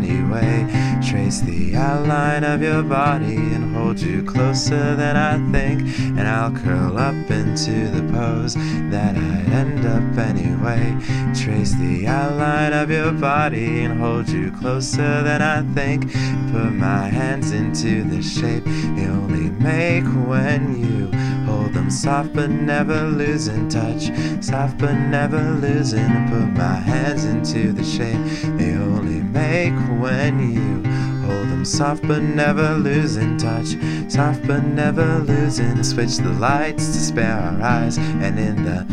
anyway. Trace the outline of your body and hold you closer than I think. And I'll curl up into the pose that I'd end up anyway. Trace the outline of your body and hold you closer than I think. Put my hands into the shape they only make when you hold them soft but never losing touch. Soft but never losing. Put my hands into the shape they only make when you hold them soft but never losing touch. Soft but never losing. Switch the lights to spare our eyes. And in the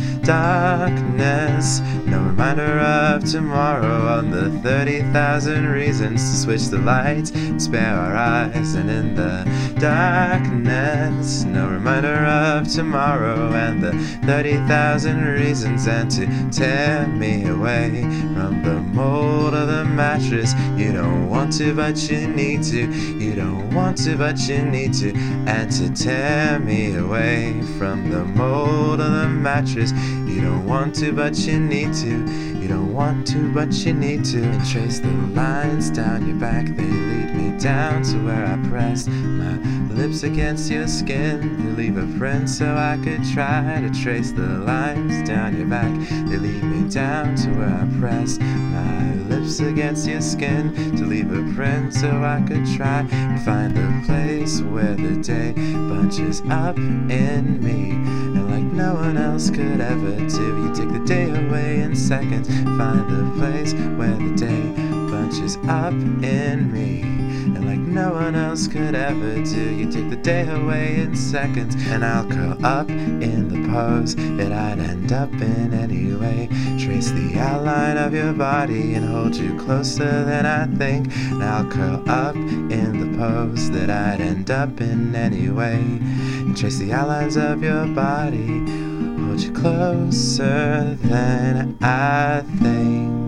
darkness, no reminder of tomorrow. On the 30,000 reasons to switch the lights and spare our eyes. And in the darkness, no reminder of tomorrow. And the 30,000 reasons and to tear me away from the mold of the mattress. You don't want to but you need to. You don't want to but you need to. And to tear me away from the mold of the mattress. You don't want to but you need to. You don't want to but you need to. And trace the lines down your back. They lead me down to where I pressed my lips against your skin. They leave a print so I could try to trace the lines down your back. They lead me down to where I pressed my lips against your skin. To leave a print so I could try and find the place where the day bunches up in me. And like no one else could ever do, you take the day away in seconds. Find the place where the day bunches up in me. And like no one else could ever do, you take the day away in seconds. And I'll curl up in the pose that I'd end up in anyway. Trace the outline of your body and hold you closer than I think. And I'll curl up in the pose that I'd end up in anyway. And trace the outlines of your body, hold you closer than I think.